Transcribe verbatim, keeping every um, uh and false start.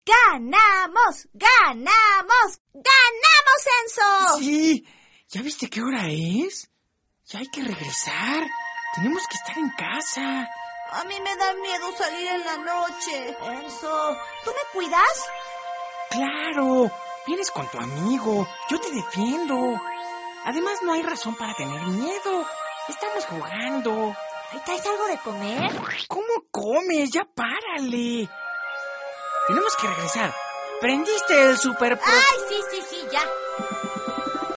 ¡Ganamos! ¡Ganamos! ¡Ganamos, Enzo! Sí. ¿Ya viste qué hora es? Ya hay que regresar. Tenemos que estar en casa. A mí me da miedo salir en la noche. Enzo, ¿tú me cuidas? Claro. Vienes con tu amigo. Yo te defiendo. Además, no hay razón para tener miedo. Estamos jugando. ¿Ahí traes algo de comer? ¿Cómo comes? Ya párale. Tenemos que regresar. ¿Prendiste el super... Ay, sí, sí, sí, ya.